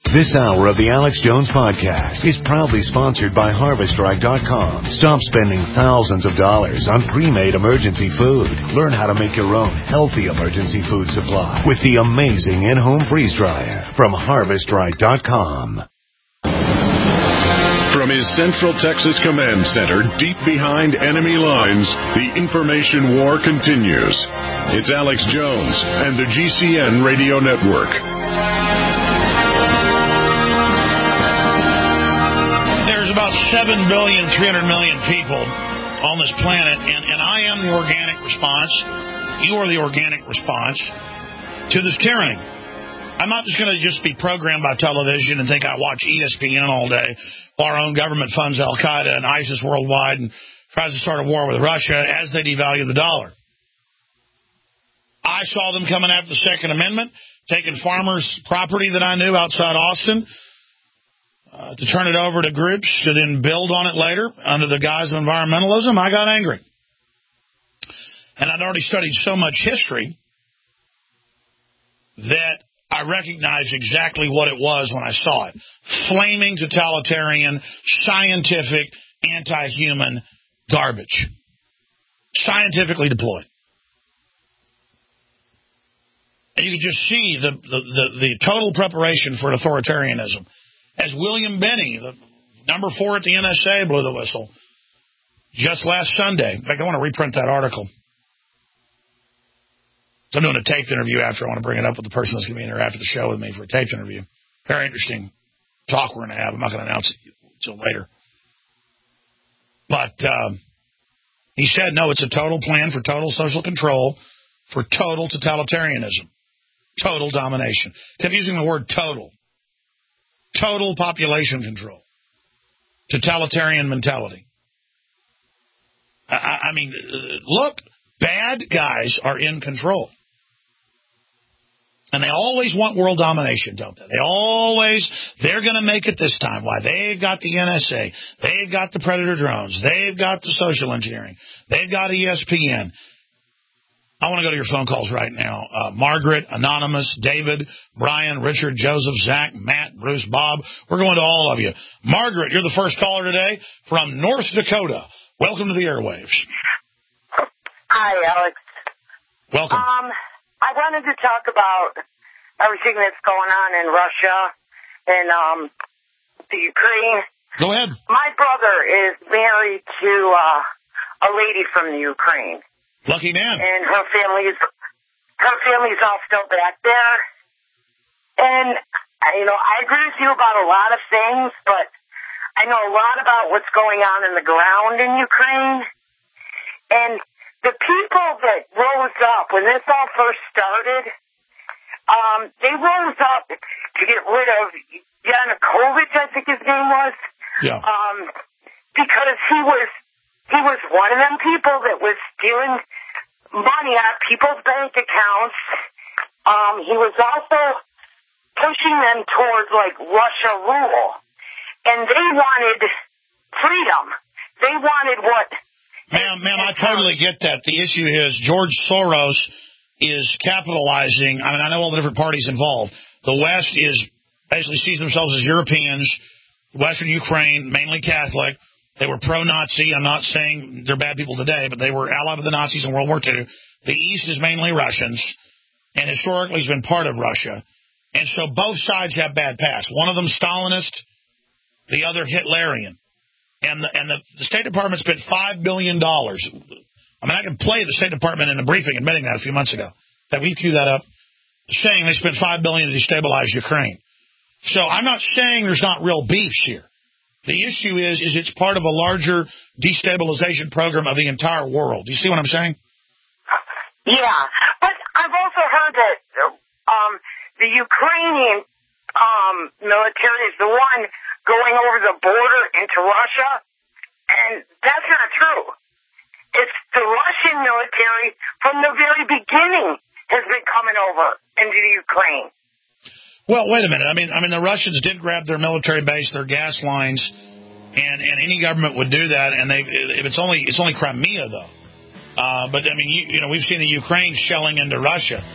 This hour of the Alex Jones Podcast is proudly sponsored by HarvestStrike.com. Stop spending thousands of dollars on pre-made emergency food. Learn how to make your own healthy emergency food supply with the amazing in-home freeze dryer from HarvestStrike.com. From his Central Texas Command Center, deep behind enemy lines, the information war continues. It's Alex Jones and the GCN Radio Network. There's about 7,300,000,000 people on this planet, and I am the organic response. You are the organic response to this tyranny. I'm not just going to be programmed by television and think I watch ESPN all day while our own government funds Al-Qaeda and ISIS worldwide and tries to start a war with Russia as they devalue the dollar. I saw them coming after the Second Amendment, taking farmers' property that I knew outside Austin to turn it over to groups to then build on it later under the guise of environmentalism. I got angry. And I'd already studied so much history that I recognized exactly what it was when I saw it. Flaming, totalitarian, scientific, anti-human garbage. Scientifically deployed. And you could just see the total preparation for authoritarianism. As William Binney, the number 4 at the NSA, blew the whistle just last Sunday. In fact, I want to reprint that article. So I'm doing a taped interview after. I want to bring it up with the person that's going to be in there after the show with me for a taped interview. Very interesting talk we're going to have. I'm not going to announce it until later. But he said, no, it's a total plan for total social control, for total totalitarianism, total domination. Kept using the word total. Total population control. Totalitarian mentality. I mean, look, bad guys are in control. And they always want world domination, don't they? They're going to make it this time. Why? They've got the NSA. They've got the Predator drones. They've got the social engineering. They've got ESPN. I want to go to your phone calls right now. Margaret, Anonymous, David, Brian, Richard, Joseph, Zach, Matt, Bruce, Bob. We're going to all of you. Margaret, you're the first caller today from North Dakota. Welcome to the airwaves. Hi, Alex. Welcome. I wanted to talk about everything that's going on in Russia and the Ukraine. Go ahead. My brother is married to a lady from the Ukraine. Lucky man. And her family's all still back there. And, I agree with you about a lot of things, but I know a lot about what's going on in the ground in Ukraine. And the people that rose up when this all first started, they rose up to get rid of Yanukovych, I think his name was. Yeah. Because he was one of them people that was stealing money out of people's bank accounts. He was also pushing them towards, Russia rule. And they wanted freedom. They wanted what... Ma'am, I totally get that. The issue is George Soros is capitalizing. I mean, I know all the different parties involved. The West basically sees themselves as Europeans. Western Ukraine, mainly Catholic. They were pro-Nazi. I'm not saying they're bad people today, but they were allied with the Nazis in World War II. The East is mainly Russians, and historically has been part of Russia. And so both sides have bad past. One of them Stalinist, the other Hitlerian. And the State Department spent $5 billion. I mean, I can play the State Department in a briefing admitting that a few months ago. That we queue that up, saying they spent $5 billion to destabilize Ukraine. So I'm not saying there's not real beefs here. The issue is it's part of a larger destabilization program of the entire world. Do you see what I'm saying? Yeah, but I've also heard that the Ukrainian military is the one going over the border into Russia, and that's not true. It's the Russian military from the very beginning has been coming over into the Ukraine. Well, wait a minute. I mean, the Russians did grab their military base, their gas lines, and any government would do that. And it's only Crimea though. But I mean, we've seen the Ukraine shelling into Russia.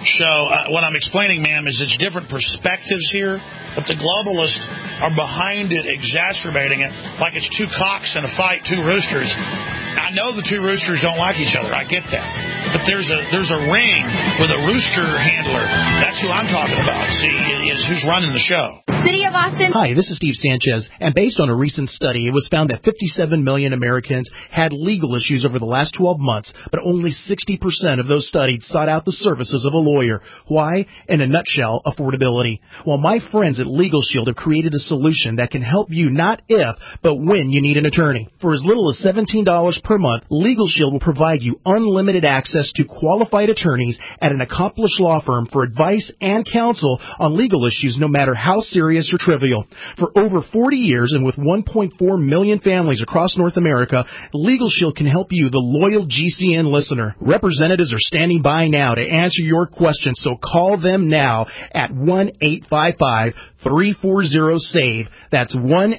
So what I'm explaining, ma'am, is it's different perspectives here, but the globalists are behind it, exacerbating it, like it's two cocks in a fight, two roosters. I know the two roosters don't like each other. I get that. But there's a ring with a rooster handler. That's who I'm talking about. See, is who's running the show. City of Austin. Hi, this is Steve Sanchez, and based on a recent study, it was found that 57 million Americans had legal issues over the last 12 months, but only 60% of those studied sought out the services of a lawyer. Why? In a nutshell, affordability. Well, my friends at Legal Shield have created a solution that can help you not if, but when you need an attorney. For as little as $17 per month, Legal Shield will provide you unlimited access to qualified attorneys at an accomplished law firm for advice and counsel on legal issues, no matter how serious or trivial. For over 40 years and with 1.4 million families across North America, Legal Shield can help you, the loyal GCN listener. Representatives are standing by now to answer your questions, so call them now at 1-855-340-SAVE. That's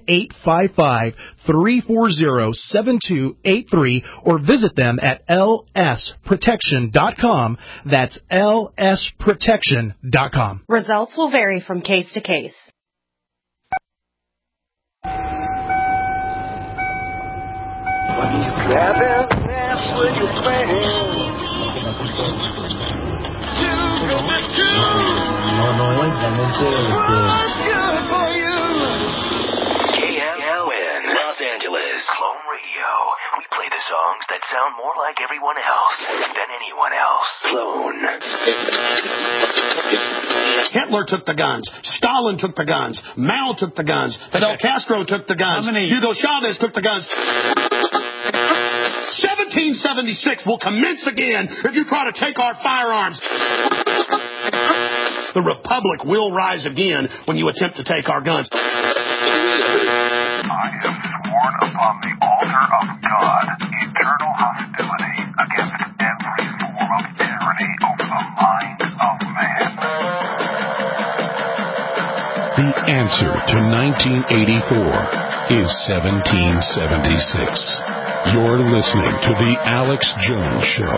1-855-340-7283, or visit them at lsprotection.com. That's lsprotection.com. Results will vary from case to case. Grab his ass with your friends. KLN, Los Angeles. Clone Radio. We play the songs that sound more like everyone else than anyone else. Clone. Hitler took the guns. Stalin took the guns. Mao took the guns. Fidel Castro took the guns. Hugo Chavez took the guns. 1776 will commence again if you try to take our firearms. The Republic will rise again when you attempt to take our guns. I have sworn upon the altar of God eternal hostility against every form of tyranny over the mind of man. The answer to 1984 is 1776. You're listening to The Alex Jones Show.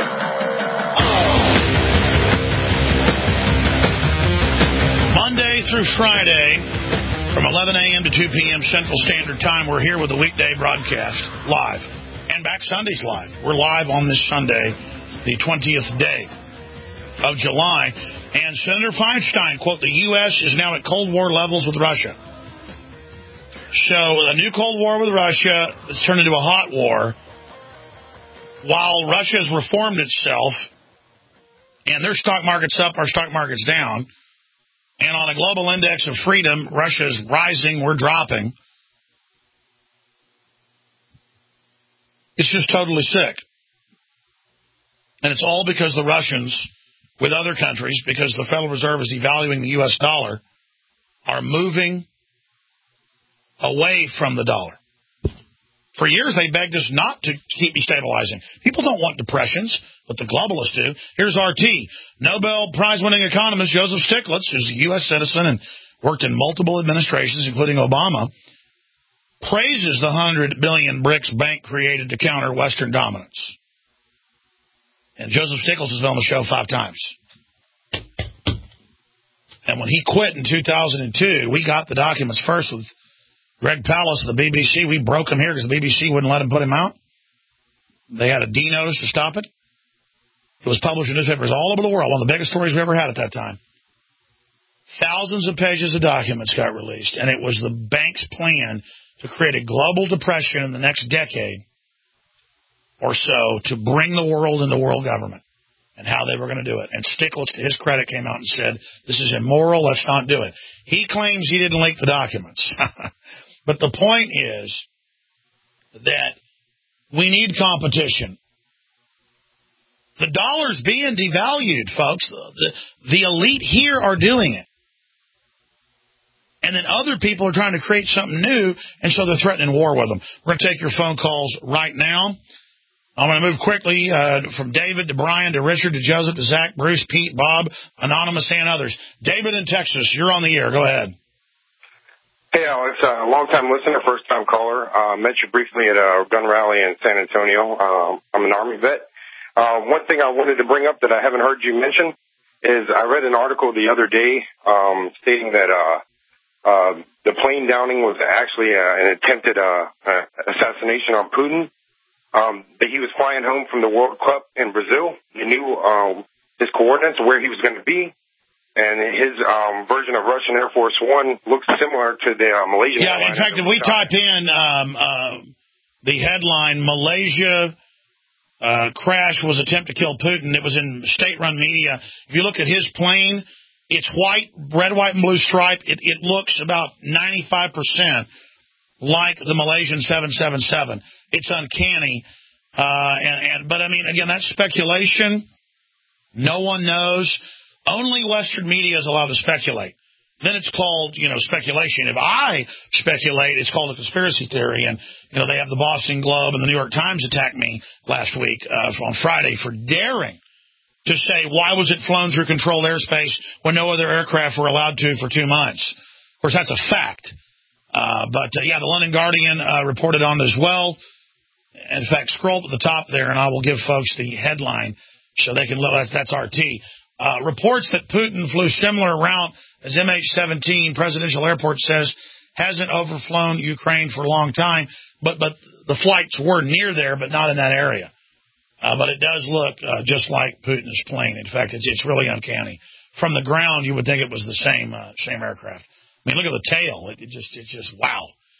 Monday through Friday, from 11 a.m. to 2 p.m. Central Standard Time, we're here with a weekday broadcast, live. And back Sundays live. We're live on this Sunday, the 20th day of July. And Senator Feinstein, quote, the U.S. is now at Cold War levels with Russia. So a new Cold War with Russia that's turned into a hot war, while Russia has reformed itself, and their stock market's up, our stock market's down, and on a global index of freedom, Russia's rising, we're dropping. It's just totally sick. And it's all because the Russians, with other countries, because the Federal Reserve is devaluing the U.S. dollar, are moving away from the dollar. For years, they begged us not to keep destabilizing. People don't want depressions, but the globalists do. Here's RT. Nobel Prize-winning economist Joseph Stiglitz, who's a U.S. citizen and worked in multiple administrations, including Obama, praises the $100 billion BRICS bank created to counter Western dominance. And Joseph Stiglitz has been on the show 5 times. And when he quit in 2002, we got the documents first with Greg Palast of the BBC. We broke him here because the BBC wouldn't let him put him out. They had a D notice to stop it. It was published in newspapers all over the world, one of the biggest stories we ever had at that time. Thousands of pages of documents got released, and it was the bank's plan to create a global depression in the next decade or so to bring the world into world government and how they were going to do it. And Stiglitz, to his credit, came out and said, this is immoral, let's not do it. He claims he didn't leak the documents. But the point is that we need competition. The dollar's being devalued, folks. The elite here are doing it. And then other people are trying to create something new, and so they're threatening war with them. We're going to take your phone calls right now. I'm going to move quickly from David to Brian to Richard to Joseph to Zach, Bruce, Pete, Bob, Anonymous, and others. David in Texas, you're on the air. Go ahead. Hey, Alex, a long-time listener, first-time caller. Met you briefly at a gun rally in San Antonio. I'm an Army vet. One thing I wanted to bring up that I haven't heard you mention is I read an article the other day stating that the plane downing was actually an attempted assassination on Putin. That he was flying home from the World Cup in Brazil. He knew his coordinates, where he was going to be. And his version of Russian Air Force One looks similar to the Malaysian. Yeah, in fact, if we type in the headline, Malaysia crash was attempt to kill Putin, it was in state-run media. If you look at his plane, it's white, red, white, and blue stripe. It looks about 95% like the Malaysian 777. It's uncanny. But, I mean, again, that's speculation. No one knows. Only Western media is allowed to speculate. Then it's called, speculation. If I speculate, it's called a conspiracy theory. And, they have the Boston Globe and the New York Times attack me last week on Friday for daring to say, why was it flown through controlled airspace when no other aircraft were allowed to for 2 months? Of course, that's a fact. But the London Guardian reported on it as well. In fact, scroll to the top there, and I will give folks the headline so they can look. That's RT. Reports that Putin flew similar route as MH17 presidential airport says hasn't overflown Ukraine for a long time, but the flights were near there, but not in that area. But it does look just like Putin's plane. In fact, it's really uncanny. From the ground, you would think it was the same aircraft. I mean, look at the tail. It's just wow.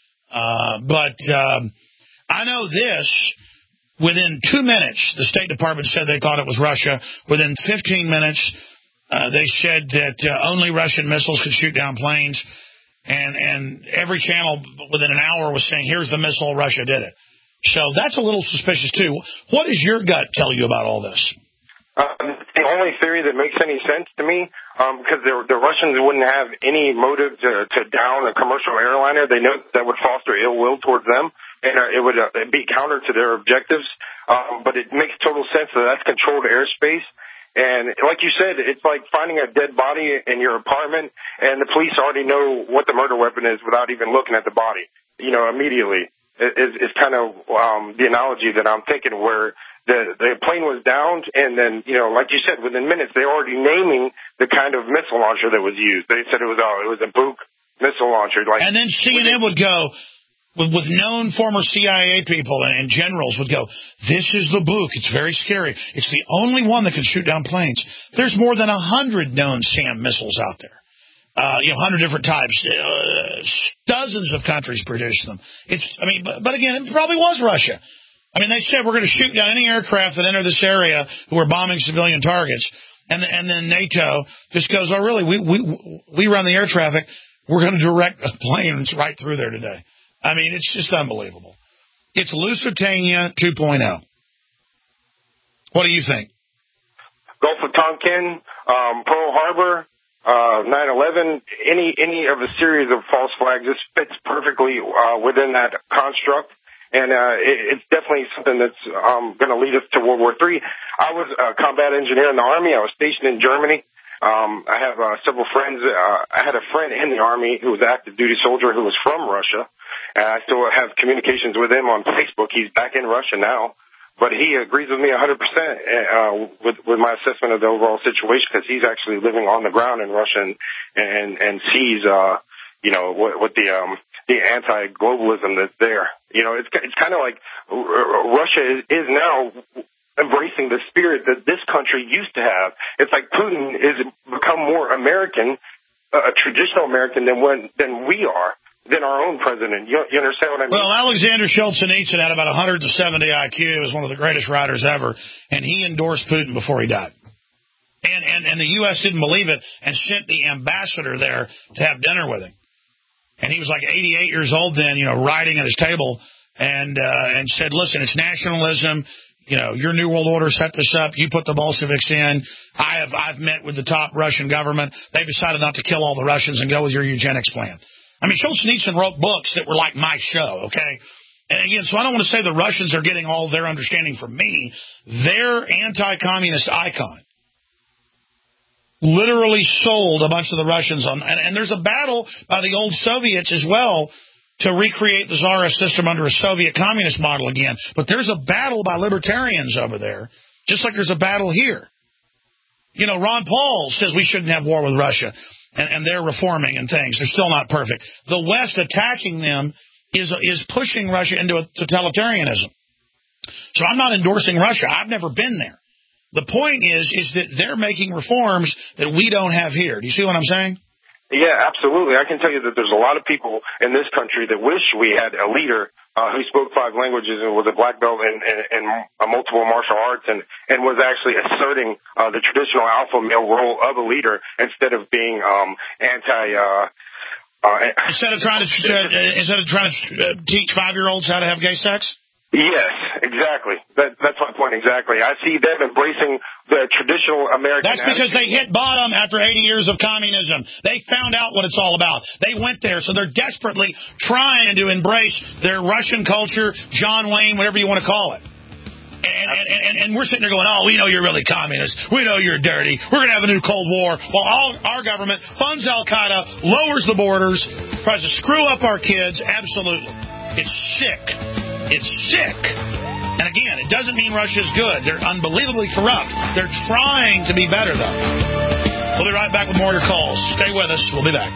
But I know this. Within 2 minutes, the State Department said they thought it was Russia. Within 15 minutes, they said that only Russian missiles could shoot down planes. And every channel within an hour was saying, here's the missile, Russia did it. So that's a little suspicious, too. What does your gut tell you about all this? The only theory that makes any sense to me, because the Russians wouldn't have any motive to down a commercial airliner. They know that would foster ill will towards them, and it would be counter to their objectives. But it makes total sense that that's controlled airspace. And like you said, it's like finding a dead body in your apartment, and the police already know what the murder weapon is without even looking at the body, immediately. It's kind of the analogy that I'm thinking, where the plane was downed, and then, like you said, within minutes, they're already naming the kind of missile launcher that was used. They said it was a Buk missile launcher. And then CNN would go, with known former CIA people and generals would go, this is the Buk. It's very scary. It's the only one that can shoot down planes. There's more than 100 known SAM missiles out there. 100 different types. Dozens of countries produce them. But again, it probably was Russia. I mean, they said we're going to shoot down any aircraft that enter this area who are bombing civilian targets. And then NATO just goes, oh, really? We run the air traffic. We're going to direct planes right through there today. I mean, it's just unbelievable. It's Lusitania 2.0. What do you think? Gulf of Tonkin, Pearl Harbor, 9/11, any of a series of false flags. This fits perfectly within that construct, and it's definitely something that's going to lead us to World War III. I was a combat engineer in the Army. I was stationed in Germany. I have several friends. I had a friend in the Army who was an active duty soldier who was from Russia, and I still have communications with him on Facebook. He's back in Russia now. But he agrees with me 100% with my assessment of the overall situation, because he's actually living on the ground in Russia and sees what the anti-globalism that's there. It's kind of like Russia is now embracing the spirit that this country used to have. It's like Putin has become more American, a traditional American than we are. Than our own president. You understand what I mean? Well, Alexander Solzhenitsyn had about 170 IQ. He was one of the greatest writers ever, and he endorsed Putin before he died. And the U.S. didn't believe it and sent the ambassador there to have dinner with him. And he was like 88 years old then, writing at his table, and said, listen, it's nationalism. Your New World Order set this up. You put the Bolsheviks in. I've met with the top Russian government. They've decided not to kill all the Russians and go with your eugenics plan. I mean, Solzhenitsyn wrote books that were like my show, okay? And again, so I don't want to say the Russians are getting all their understanding from me. Their anti-communist icon literally sold a bunch of the Russians on, and there's a battle by the old Soviets as well to recreate the Tsarist system under a Soviet communist model again. But there's a battle by libertarians over there, just like there's a battle here. Ron Paul says we shouldn't have war with Russia, and they're reforming and things. They're still not perfect. The West attacking them is pushing Russia into a totalitarianism. So I'm not endorsing Russia. I've never been there. The point is that they're making reforms that we don't have here. Do you see what I'm saying? Yeah, absolutely. I can tell you that there's a lot of people in this country that wish we had a leader who spoke 5 languages and was a black belt in multiple martial arts and was actually asserting the traditional alpha male role of a leader instead of being instead of trying to teach 5-year-olds how to have gay sex? Yes, exactly. That's my point exactly. I see them embracing the traditional American That's because they hit bottom after 80 years of communism. They found out what it's all about. They went there, so they're desperately trying to embrace their Russian culture, John Wayne, whatever you want to call it. And we're sitting there going, oh, we know you're really communist. We know you're dirty. We're going to have a new Cold War. While our government funds Al-Qaeda, lowers the borders, tries to screw up our kids. Absolutely. It's sick. It's sick. And again, it doesn't mean Russia's good. They're unbelievably corrupt. They're trying to be better, though. We'll be right back with more of your calls. Stay with us. We'll be back.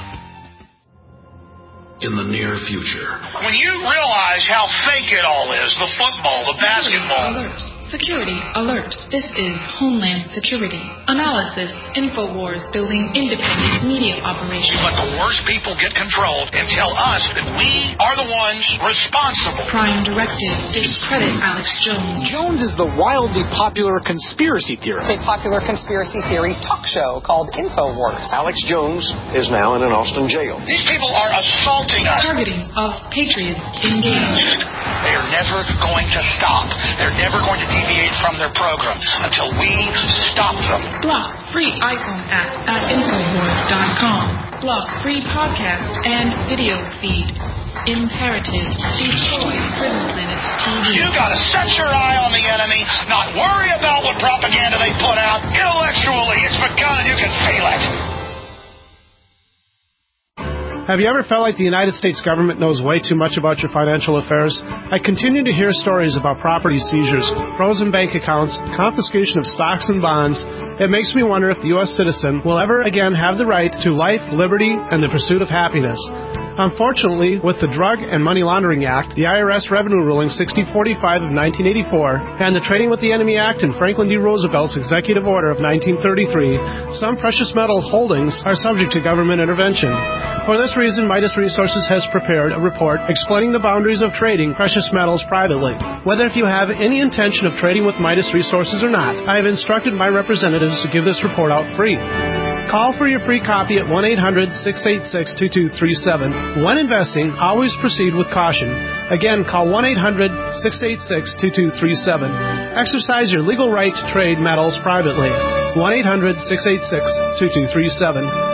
In the near future. When you realize how fake it all is, the football, the basketball. Security alert. This is Homeland Security. Analysis. InfoWars building independent media operations. Let the worst people get control and tell us that we are the ones responsible. Prime Directive. Discredit Alex Jones. Jones is the wildly popular conspiracy theorist. A popular conspiracy theory talk show called InfoWars. Alex Jones is now in an Austin jail. These people are assaulting us. Targeting of patriots engaged. They are never going to stop. They're never going to deviate from their program until we stop them. Block free iPhone app at Infowars.com. Block free podcast and video feed. Imperative. Destroy Prison Planet TV. You gotta set your eye on the enemy, not worry about what propaganda they put out. Intellectually, it's begun and you can feel it. Have you ever felt like the United States government knows way too much about your financial affairs? I continue to hear stories about property seizures, frozen bank accounts, confiscation of stocks and bonds. It makes me wonder if the U.S. citizen will ever again have the right to life, liberty, and the pursuit of happiness. Unfortunately, with the Drug and Money Laundering Act, the IRS Revenue Ruling 6045 of 1984, and the Trading with the Enemy Act and Franklin D. Roosevelt's Executive Order of 1933, some precious metal holdings are subject to government intervention. For this reason, Midas Resources has prepared a report explaining the boundaries of trading precious metals privately. Whether if you have any intention of trading with Midas Resources or not, I have instructed my representatives to give this report out free. Call for your free copy at 1-800-686-2237. When investing, always proceed with caution. Again, call 1-800-686-2237. Exercise your legal right to trade metals privately. 1-800-686-2237.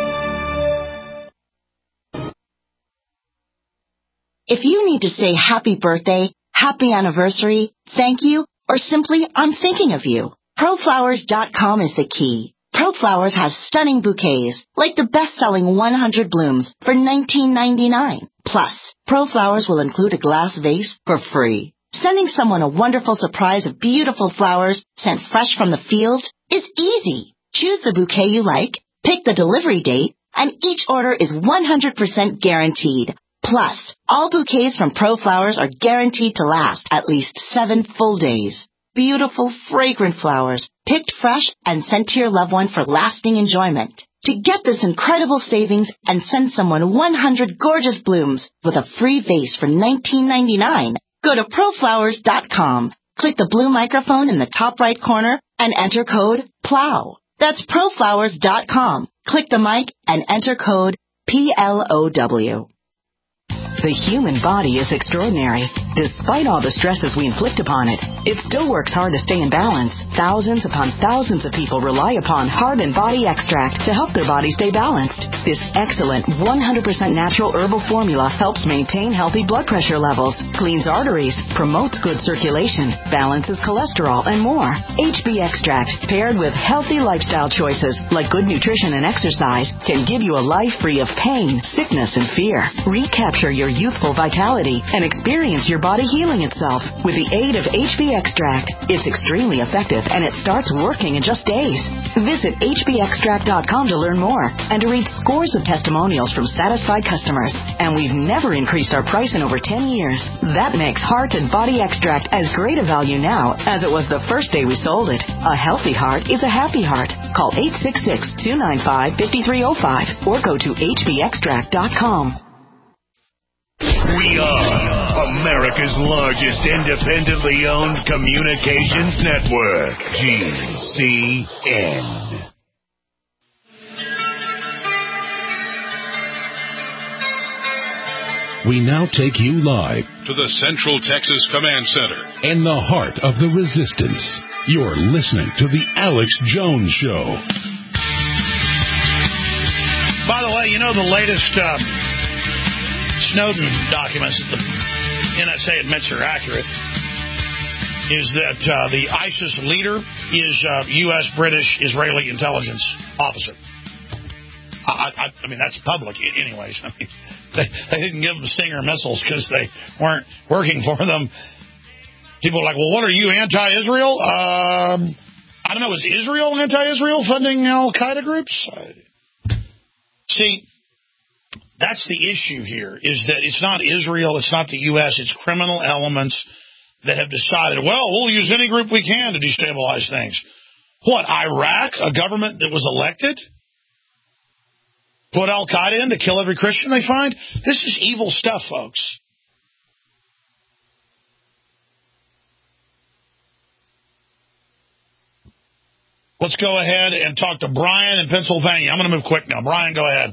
If you need to say happy birthday, happy anniversary, thank you, or simply I'm thinking of you, ProFlowers.com is the key. ProFlowers has stunning bouquets, like the best-selling 100 blooms for $19.99. Plus, ProFlowers will include a glass vase for free. Sending someone a wonderful surprise of beautiful flowers sent fresh from the field is easy. Choose the bouquet you like, pick the delivery date, and each order is 100% guaranteed. Plus, all bouquets from ProFlowers are guaranteed to last at least 7 full days. Beautiful, fragrant flowers, picked fresh and sent to your loved one for lasting enjoyment. To get this incredible savings and send someone 100 gorgeous blooms with a free vase for $19.99, go to ProFlowers.com. Click the blue microphone in the top right corner and enter code PLOW. That's ProFlowers.com. Click the mic and enter code PLOW. The human body is extraordinary. Despite all the stresses we inflict upon it, it still works hard to stay in balance. Thousands upon thousands of people rely upon Heart and Body Extract to help their body stay balanced. This excellent 100% natural herbal formula helps maintain healthy blood pressure levels, cleans arteries, promotes good circulation, balances cholesterol, and more. HB Extract, paired with healthy lifestyle choices like good nutrition and exercise, can give you a life free of pain, sickness, and fear. Recapture your youthful vitality and experience your body healing itself with the aid of HB Extract. It's extremely effective, and it starts working in just days. Visit hbextract.com to learn more and to read scores of testimonials from satisfied customers. And we've never increased our price in over 10 years. That makes Heart and Body Extract as great a value now as it was the first day we sold it. A healthy heart is a happy heart. Call 866-295-5305 or go to hbextract.com. We are America's largest independently owned communications network, GCN. We now take you live to the Central Texas Command Center in the heart of the resistance. You're listening to the Alex Jones Show. By the way, you know the latest Snowden documents that the NSA admits are accurate is that the ISIS leader is U.S., British, Israeli intelligence officer. I mean, that's public anyways. I mean, they didn't give them Stinger missiles because they weren't working for them. People are like, well, what are you, anti-Israel? I don't know, is Israel anti-Israel funding al-Qaeda groups? See, that's the issue here, is that it's not Israel, it's not the U.S., it's criminal elements that have decided, well, we'll use any group we can to destabilize things. What, Iraq, a government that was elected? Put al-Qaeda in to kill every Christian they find? This is evil stuff, folks. Let's go ahead and talk to Brian in Pennsylvania. I'm going to move quick now. Brian, go ahead.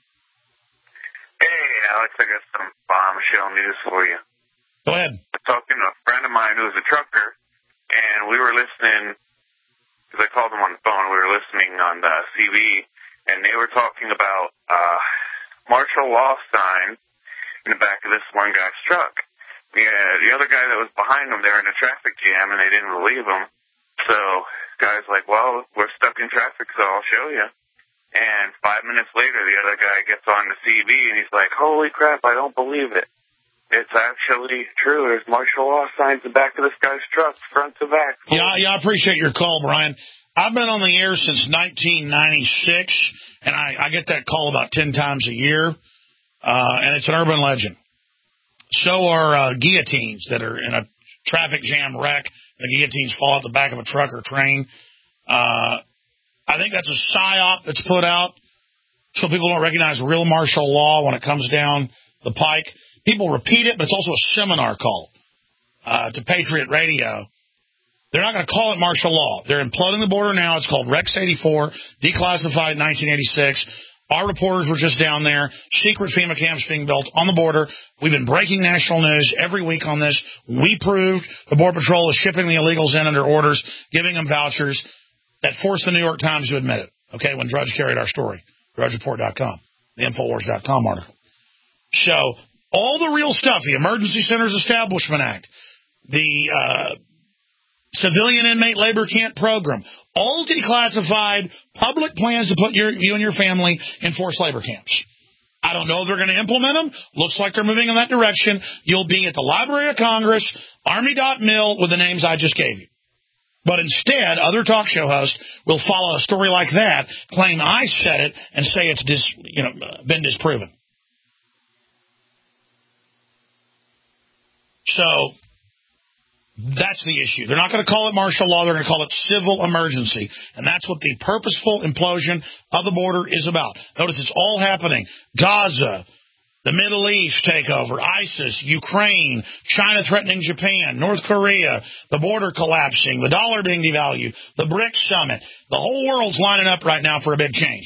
Hey, Alex, I got some bombshell news for you. Go ahead. I'm talking to a friend of mine who's a trucker, and we were listening, because I called him on the phone, we were listening on the CB, and they were talking about martial law signs in the back of this one guy's truck. The other guy that was behind him, they were in a traffic jam, and they didn't believe him. So the guy's like, well, we're stuck in traffic, so I'll show you. And 5 minutes later, the other guy gets on the CB, and he's like, holy crap, I don't believe it. It's actually true. There's martial law signs in the back of this guy's truck, front to back. Yeah, I appreciate your call, Brian. I've been on the air since 1996, and I get that call about 10 times a year, and it's an urban legend. So are guillotines that are in a traffic jam wreck. The guillotines fall out the back of a truck or train. I think that's a psyop that's put out so people don't recognize real martial law when it comes down the pike. People repeat it, but it's also a seminar call to Patriot Radio. They're not going to call it martial law. They're imploding the border now. It's called Rex 84, declassified in 1986. Our reporters were just down there. Secret FEMA camps being built on the border. We've been breaking national news every week on this. We proved the Border Patrol is shipping the illegals in under orders, giving them vouchers that forced the New York Times to admit it, okay, when Drudge carried our story, drudgereport.com, the Infowars.com article. So all the real stuff, the Emergency Centers Establishment Act, the Civilian Inmate Labor Camp Program, all declassified public plans to put you and your family in forced labor camps. I don't know if they're going to implement them. Looks like they're moving in that direction. You'll be at the Library of Congress, Army.mil, with the names I just gave you. But instead, other talk show hosts will follow a story like that, claim I said it, and say it's been disproven. So that's the issue. They're not going to call it martial law. They're going to call it civil emergency. And that's what the purposeful implosion of the border is about. Notice it's all happening. Gaza, the Middle East takeover, ISIS, Ukraine, China threatening Japan, North Korea, the border collapsing, the dollar being devalued, the BRICS summit. The whole world's lining up right now for a big change.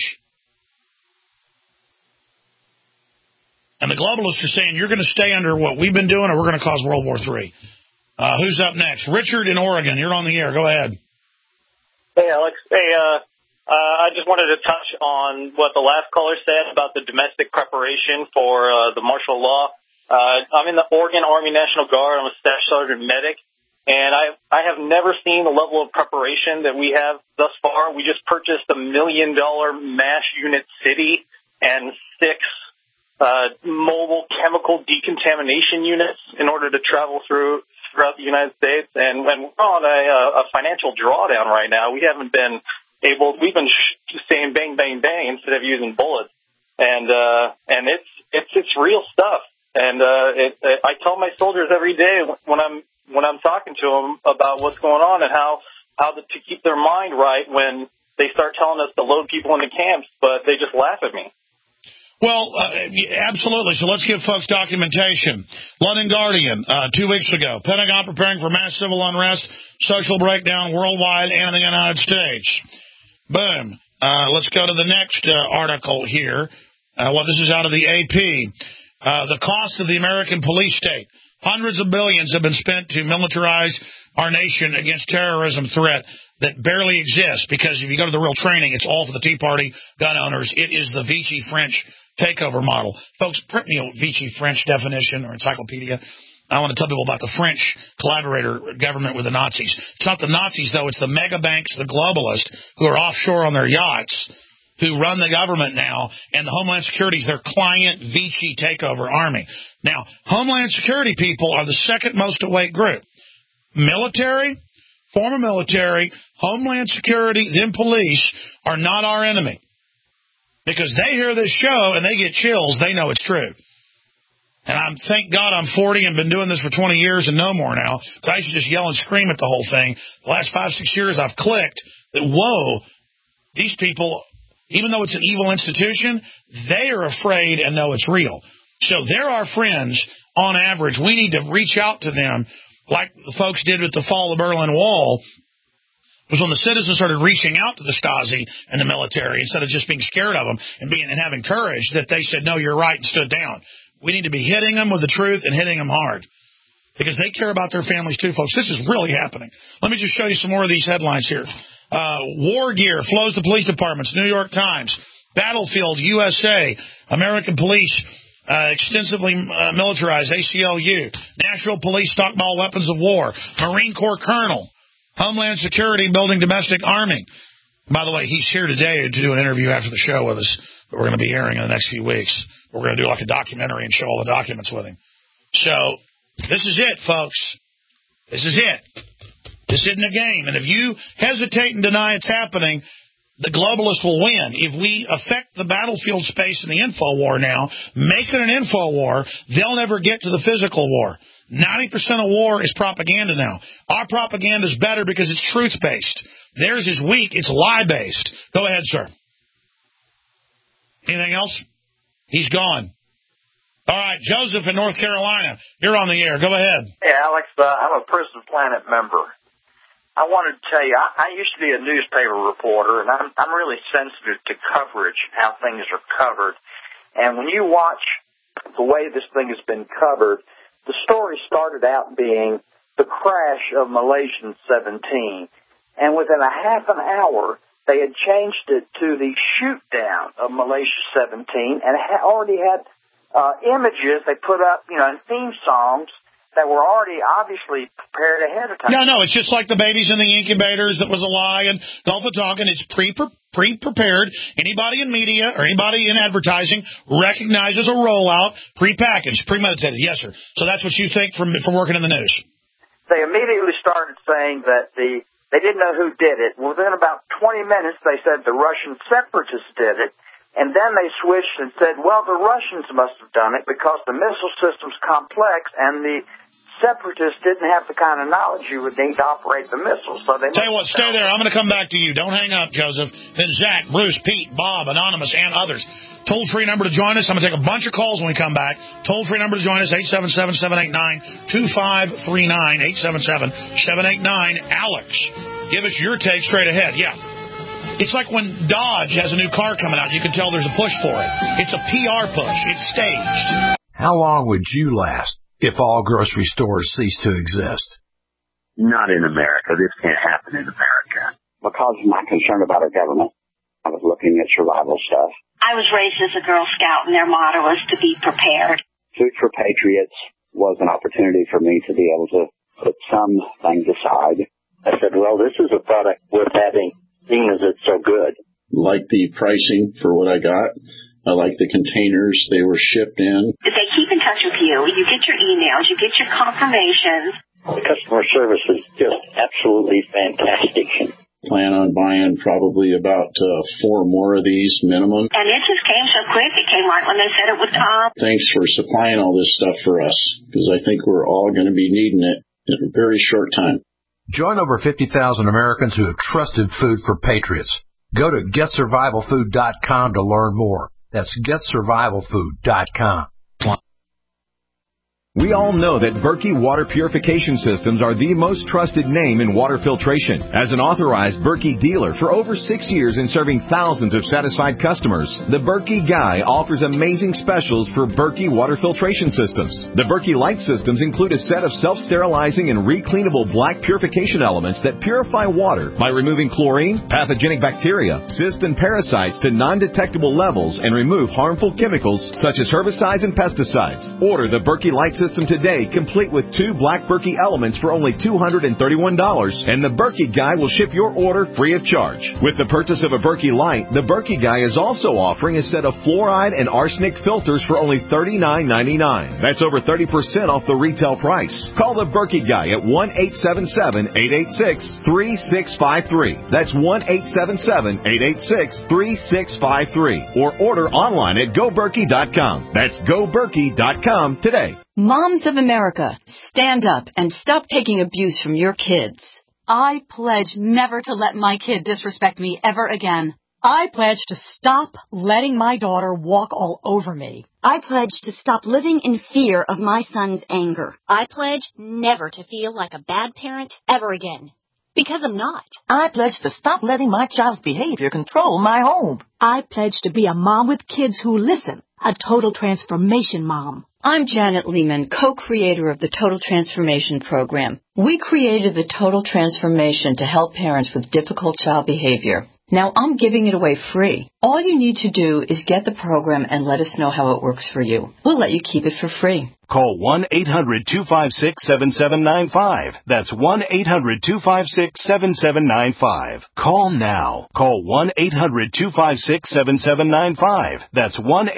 And the globalists are saying, you're going to stay under what we've been doing or we're going to cause World War III. Who's up next? Richard in Oregon. You're on the air. Go ahead. Hey, Alex. Hey, I just wanted to touch on what the last caller said about the domestic preparation for the martial law. I'm in the Oregon Army National Guard. I'm a Staff Sergeant Medic, and I have never seen the level of preparation that we have thus far. We just purchased $1 million MASH unit city and 6 mobile chemical decontamination units in order to travel throughout the United States. And we're on a financial drawdown right now. We've been saying bang, bang, bang instead of using bullets. And it's real stuff. And I tell my soldiers every day when I'm talking to them about what's going on and how to keep their mind right when they start telling us to load people into camps, but they just laugh at me. Well, absolutely. So let's give folks documentation. London Guardian, 2 weeks ago, Pentagon preparing for mass civil unrest, social breakdown worldwide and in the United States. Boom. Let's go to the next article here. This is out of the AP. The cost of the American police state. Hundreds of billions have been spent to militarize our nation against terrorism threat that barely exists, because if you go to the real training, it's all for the Tea Party gun owners. It is the Vichy French takeover model. Folks, print me a Vichy French definition or encyclopedia. I want to tell people about the French collaborator government with the Nazis. It's not the Nazis, though. It's the mega banks, the globalists, who are offshore on their yachts, who run the government now, and the Homeland Security is their client Vichy takeover army. Now, Homeland Security people are the second most awake group. Military, former military, Homeland Security, then police are not our enemy. Because they hear this show and they get chills, they know it's true. And thank God I'm 40 and been doing this for 20 years and no more now. So I used to just yell and scream at the whole thing. The last 5-6 years I've clicked that, whoa, these people, even though it's an evil institution, they are afraid and know it's real. So they're our friends on average. We need to reach out to them like the folks did with the fall of the Berlin Wall. Was when the citizens started reaching out to the Stasi and the military instead of just being scared of them and having courage, that they said, no, you're right, and stood down. We need to be hitting them with the truth and hitting them hard, because they care about their families too, folks. This is really happening. Let me just show you some more of these headlines here. War gear flows to police departments, New York Times. Battlefield, USA. American police extensively militarized, ACLU. National Police stockpile weapons of war. Marine Corps Colonel. Homeland Security building domestic army. By the way, he's here today to do an interview after the show with us that we're going to be airing in the next few weeks. We're going to do like a documentary and show all the documents with him. So this is it, folks. This is it. This isn't a game. And if you hesitate and deny it's happening, the globalists will win. If we affect the battlefield space in the info war now, make it an info war, they'll never get to the physical war. 90% of war is propaganda now. Our propaganda is better because it's truth-based. Theirs is weak. It's lie-based. Go ahead, sir. Anything else? He's gone. All right, Joseph in North Carolina. You're on the air. Go ahead. Hey, Alex, I'm a Prison Planet member. I wanted to tell you, I used to be a newspaper reporter, and I'm really sensitive to coverage, how things are covered. And when you watch the way this thing has been covered, the story started out being the crash of Malaysian 17, and within a half an hour, they had changed it to the shoot down of Malaysia 17, and already had images they put up, and theme songs that were already obviously prepared ahead of time. Yeah, no, it's just like the babies in the incubators that was a lie, and Gulf of Tonkin. It's pre-prepared. Anybody in media or anybody in advertising recognizes a rollout, pre-packaged, premeditated. Yes, sir. So that's what you think from working in the news. They immediately started saying that they didn't know who did it. Within about 20 minutes, they said the Russian separatists did it. And then they switched and said, well, the Russians must have done it because the missile system's complex and the separatists didn't have the kind of knowledge you would need to operate the missiles. So they tell you what, stay there. I'm going to come back to you. Don't hang up, Joseph. Then Zach, Bruce, Pete, Bob, Anonymous, and others. Toll-free number to join us. I'm going to take a bunch of calls when we come back. Toll-free number to join us, 877-789-2539, 877-789-ALEX. Give us your take straight ahead. Yeah. It's like when Dodge has a new car coming out. You can tell there's a push for it. It's a PR push. It's staged. How long would you last if all grocery stores cease to exist? Not in America. This can't happen in America. Because of my concern about our government, I was looking at survival stuff. I was raised as a Girl Scout, and their motto was to be prepared. Food for Patriots was an opportunity for me to be able to put some things aside. I said, well, this is a product worth having, seeing as it's so good. Like the pricing for what I got, I like the containers they were shipped in. They keep in touch with you. You get your emails. You get your confirmations. The customer service is just absolutely fantastic. Plan on buying probably about 4 more of these minimum. And it just came so quick. It came right when they said it would come. Thanks for supplying all this stuff for us, because I think we're all going to be needing it in a very short time. Join over 50,000 Americans who have trusted food for patriots. Go to GetSurvivalFood.com to learn more. That's GetSurvivalFood.com. We all know that Berkey Water Purification Systems are the most trusted name in water filtration. As an authorized Berkey dealer for over 6 years and serving thousands of satisfied customers, the Berkey Guy offers amazing specials for Berkey Water Filtration Systems. The Berkey Light Systems include a set of self-sterilizing and recleanable black purification elements that purify water by removing chlorine, pathogenic bacteria, cysts, and parasites to non-detectable levels and remove harmful chemicals such as herbicides and pesticides. Order the Berkey Light System today, complete with 2 black Berkey elements for only $231, and the Berkey Guy will ship your order free of charge. With the purchase of a Berkey Light, the Berkey Guy is also offering a set of fluoride and arsenic filters for only $39.99. That's over 30% off the retail price. Call the Berkey Guy at 1-877-886-3653. That's 1-877-886-3653. Or order online at GoBerkey.com. That's GoBerkey.com today. Moms of America, stand up and stop taking abuse from your kids. I pledge never to let my kid disrespect me ever again. I pledge to stop letting my daughter walk all over me. I pledge to stop living in fear of my son's anger. I pledge never to feel like a bad parent ever again. Because I'm not. I pledge to stop letting my child's behavior control my home. I pledge to be a mom with kids who listen, a total transformation mom. I'm Janet Lehman, co-creator of the Total Transformation Program. We created the Total Transformation to help parents with difficult child behavior. Now I'm giving it away free. All you need to do is get the program and let us know how it works for you. We'll let you keep it for free. Call 1-800-256-7795. That's 1-800-256-7795. Call now. Call 1-800-256-7795. That's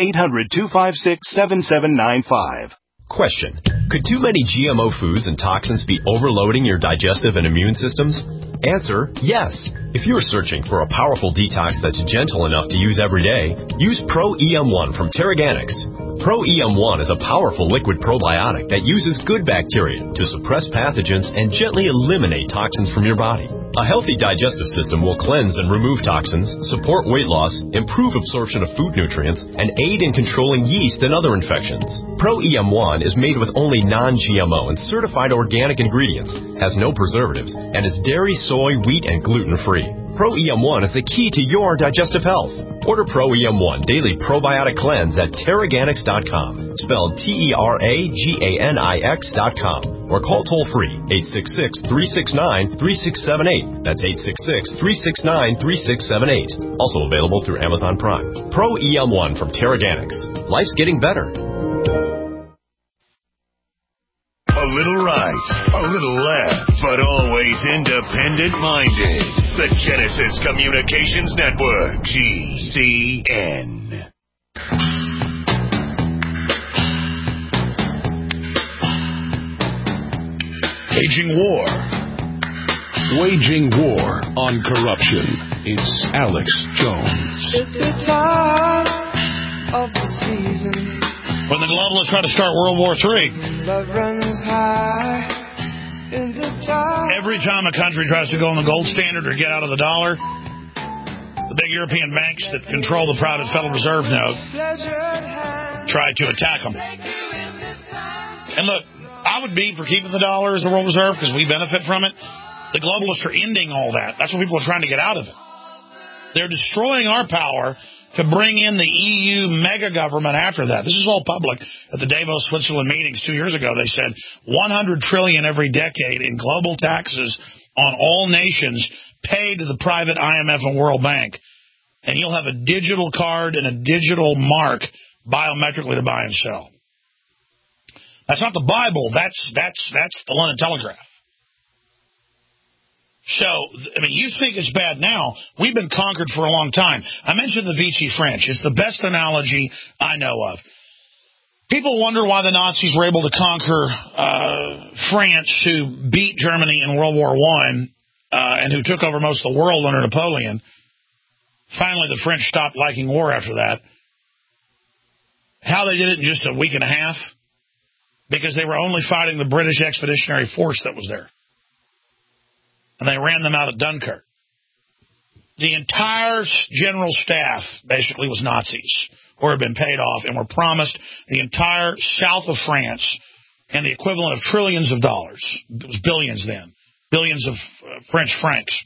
1-800-256-7795. Question. Could too many GMO foods and toxins be overloading your digestive and immune systems? Answer, yes. If you are searching for a powerful detox that's gentle enough to use every day, use Pro-EM1 from Terraganics. Pro-EM1 is a powerful liquid probiotic that uses good bacteria to suppress pathogens and gently eliminate toxins from your body. A healthy digestive system will cleanse and remove toxins, support weight loss, improve absorption of food nutrients, and aid in controlling yeast and other infections. Pro-EM1 is made with only non-GMO and certified organic ingredients, has no preservatives, and is dairy, soy, wheat, and gluten-free. Pro-EM1 is the key to your digestive health. Order Pro-EM1 Daily Probiotic Cleanse at Terraganics.com, spelled Terraganix.com, or call toll-free 866-369-3678. That's 866-369-3678. Also available through Amazon Prime. Pro-EM1 from Terraganics. Life's getting better. A little right, a little left, but always independent-minded. The Genesis Communications Network, GCN. Waging war. Waging war on corruption. It's Alex Jones. It's the time of the season when the globalists try to start World War III. Love runs high in this time. Every time a country tries to go on the gold standard or get out of the dollar, the big European banks that control the private Federal Reserve note try to attack them. And look, I would be for keeping the dollar as the world reserve because we benefit from it. The globalists are ending all that. That's what people are trying to get out of it. They're destroying our power to bring in the EU mega government after that. This is all public. At the Davos, Switzerland meetings 2 years ago, they said $100 trillion every decade in global taxes on all nations paid to the private IMF and World Bank. And you'll have a digital card and a digital mark biometrically to buy and sell. That's not the Bible. That's the London Telegraph. So, I mean, you think it's bad now. We've been conquered for a long time. I mentioned the Vichy French. It's the best analogy I know of. People wonder why the Nazis were able to conquer France, who beat Germany in World War I and who took over most of the world under Napoleon. Finally, the French stopped liking war after that. How they did it in just a week and a half? Because they were only fighting the British Expeditionary Force that was there. And they ran them out of Dunkirk. The entire general staff basically was Nazis, or had been paid off, and were promised the entire south of France and the equivalent of trillions of dollars. It was billions then. Billions of French francs.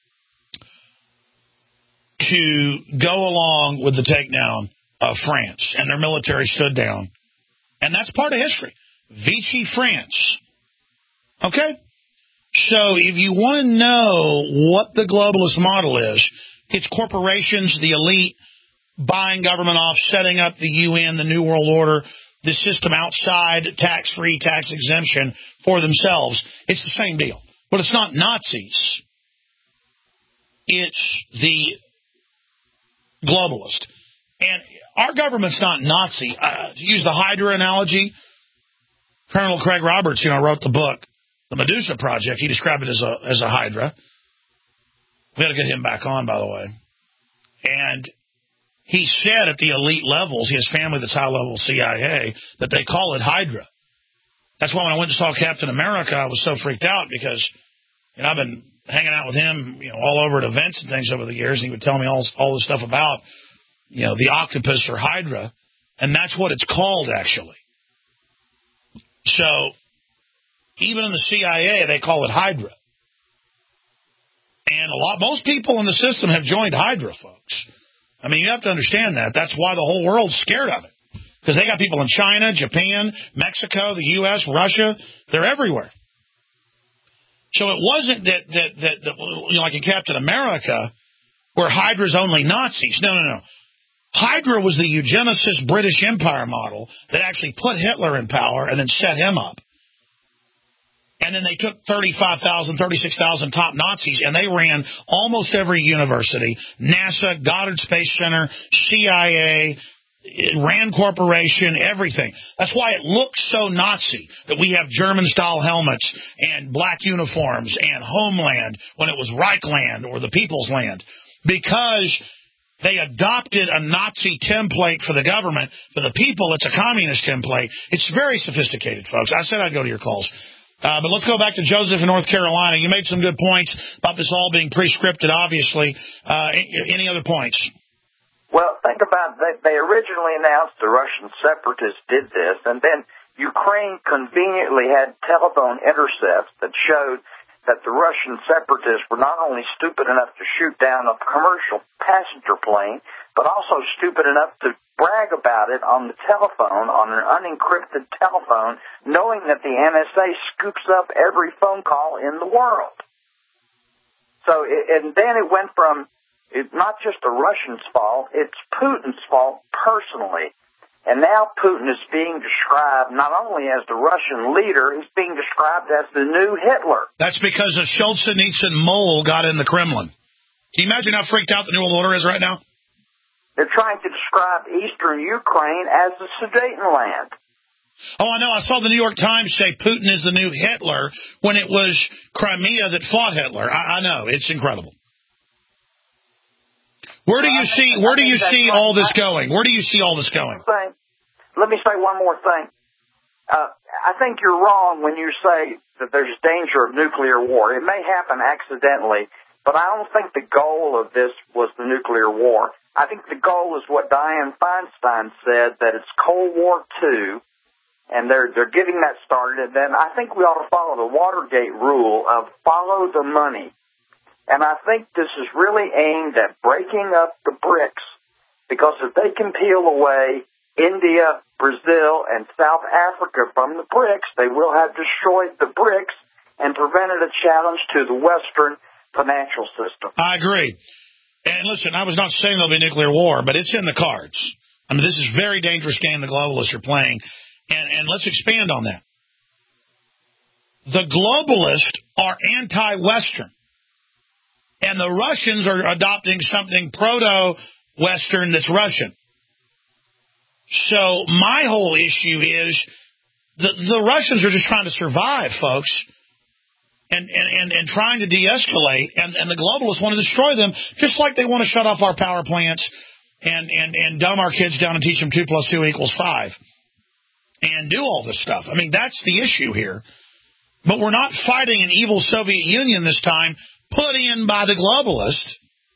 To go along with the takedown of France. And their military stood down. And that's part of history. Vichy France. Okay? So if you want to know what the globalist model is, it's corporations, the elite, buying government off, setting up the UN, the New World Order, the system outside, tax-free, tax exemption for themselves. It's the same deal. But it's not Nazis. It's the globalist. And our government's not Nazi. To use the Hydra analogy, Colonel Craig Roberts, wrote the book, The Medusa Project. He described it as a Hydra. We got to get him back on, by the way. And he said at the elite levels, his family that's high-level CIA, that they call it Hydra. That's why when I went and saw Captain America, I was so freaked out because I've been hanging out with him all over at events and things over the years, and he would tell me all this stuff about the octopus or Hydra, and that's what it's called, actually. So even in the CIA, they call it Hydra. And most people in the system have joined Hydra, folks. I mean, you have to understand that. That's why the whole world's scared of it. Because they got people in China, Japan, Mexico, the U.S., Russia. They're everywhere. So it wasn't that like in Captain America, where Hydra's only Nazis. No. Hydra was the eugenicist British Empire model that actually put Hitler in power and then set him up. And then they took 35,000, 36,000 top Nazis, and they ran almost every university, NASA, Goddard Space Center, CIA, Rand Corporation, everything. That's why it looks so Nazi that we have German-style helmets and black uniforms and Homeland when it was Reichland or the People's Land. Because they adopted a Nazi template for the government. For the people, it's a communist template. It's very sophisticated, folks. I said I'd go to your calls. But let's go back to Joseph in North Carolina. You made some good points about this all being pre-scripted, obviously. Any other points? Well, think about it. They originally announced the Russian separatists did this, and then Ukraine conveniently had telephone intercepts that showed that the Russian separatists were not only stupid enough to shoot down a commercial passenger plane, but also stupid enough to brag about it on the telephone, on an unencrypted telephone, knowing that the NSA scoops up every phone call in the world. So, and then it went from, it's not just the Russians' fault, it's Putin's fault personally. And now Putin is being described not only as the Russian leader, he's being described as the new Hitler. That's because a Solzhenitsyn mole got in the Kremlin. Can you imagine how freaked out the New World Order is right now? They're trying to describe eastern Ukraine as the Sudetenland. Oh, I know. I saw the New York Times say Putin is the new Hitler when it was Crimea that fought Hitler. I know. It's incredible. Where do you see all this going? Where do you see all this going? Let me say one more thing. I think you're wrong when you say that there's danger of nuclear war. It may happen accidentally, but I don't think the goal of this was the nuclear war. I think the goal is what Dianne Feinstein said, that it's Cold War II, and they're getting that started. And then I think we ought to follow the Watergate rule of follow the money. And I think this is really aimed at breaking up the BRICS, because if they can peel away India, Brazil, and South Africa from the BRICS, they will have destroyed the BRICS and prevented a challenge to the Western financial system. I agree. And listen, I was not saying there'll be a nuclear war, but it's in the cards. I mean, this is a very dangerous game the globalists are playing. And let's expand on that. The globalists are anti-Western. And the Russians are adopting something proto-Western that's Russian. So my whole issue is the Russians are just trying to survive, folks, and trying to de-escalate, and the globalists want to destroy them, just like they want to shut off our power plants and dumb our kids down and teach them 2 + 2 = 5 and do all this stuff. I mean, that's the issue here. But we're not fighting an evil Soviet Union this time, put in by the globalists.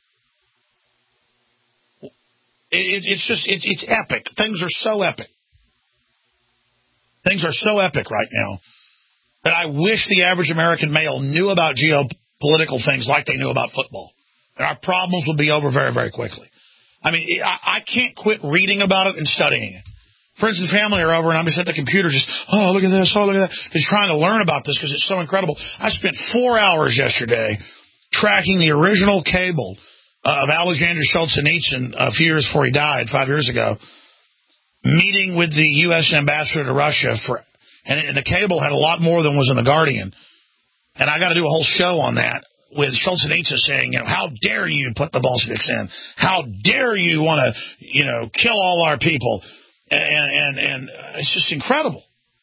It's epic. Things are so epic. Things are so epic right now that I wish the average American male knew about geopolitical things like they knew about football. And our problems would be over very, very quickly. I mean, I can't quit reading about it and studying it. Friends and family are over, and I'm just at the computer just, oh, look at this, oh, look at that. Just trying to learn about this because it's so incredible. I spent 4 hours yesterday tracking the original cable of Alexander Solzhenitsyn a few years before he died, 5 years ago, meeting with the U.S. ambassador to Russia. And the cable had a lot more than was in The Guardian. And I got to do a whole show on that with Solzhenitsyn saying, how dare you put the Bolsheviks in? How dare you want to, kill all our people? And it's just incredible.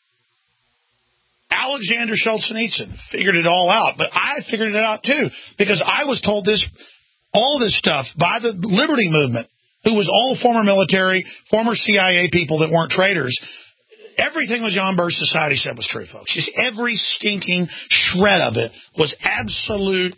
Alexander Solzhenitsyn figured it all out, but I figured it out too, because I was told all this stuff by the Liberty Movement, who was all former military, former CIA people that weren't traitors. Everything what John Birch Society said was true, folks. Just every stinking shred of it was absolute,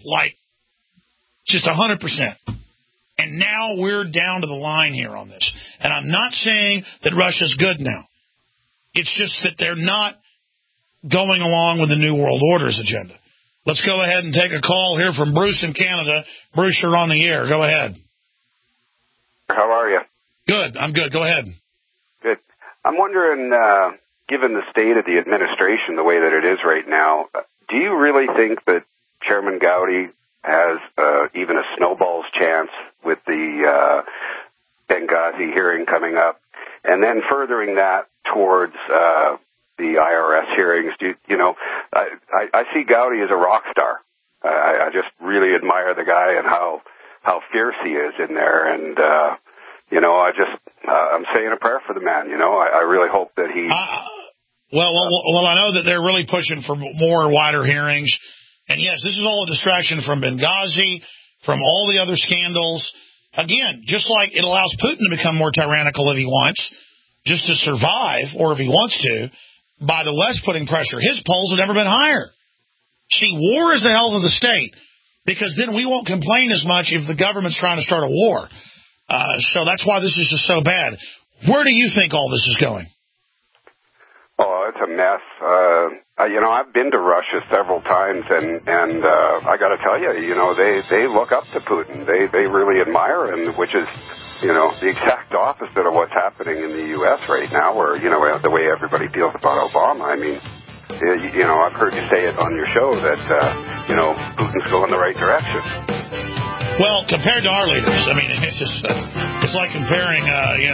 just 100%. And now we're down to the line here on this. And I'm not saying that Russia's good now. It's just that they're not going along with the New World Order's agenda. Let's go ahead and take a call here from Bruce in Canada. Bruce, you're on the air. Go ahead. How are you? Good. I'm good. Go ahead. Good. I'm wondering, given the state of the administration the way that it is right now, do you really think that Chairman Gowdy has even a snowball's chance with the Benghazi hearing coming up? And then furthering that towards the IRS hearings, I see Gowdy as a rock star. I just really admire the guy and how fierce he is in there. And, I'm saying a prayer for the man. I really hope that he... Well, I know that they're really pushing for more wider hearings. And yes, this is all a distraction from Benghazi, from all the other scandals. Again, just like it allows Putin to become more tyrannical if he wants, just to survive, or if he wants to, by the West putting pressure. His polls have never been higher. See, war is the health of the state, because then we won't complain as much if the government's trying to start a war. So that's why this is just so bad. Where do you think all this is going? Oh, it's a mess. I've been to Russia several times, and I got to tell you, they look up to Putin. They really admire him, which is, the exact opposite of what's happening in the U.S. right now, where, the way everybody feels about Obama. I mean, I've heard you say it on your show that, Putin's going the right direction. Well, compared to our leaders, I mean, it's like comparing,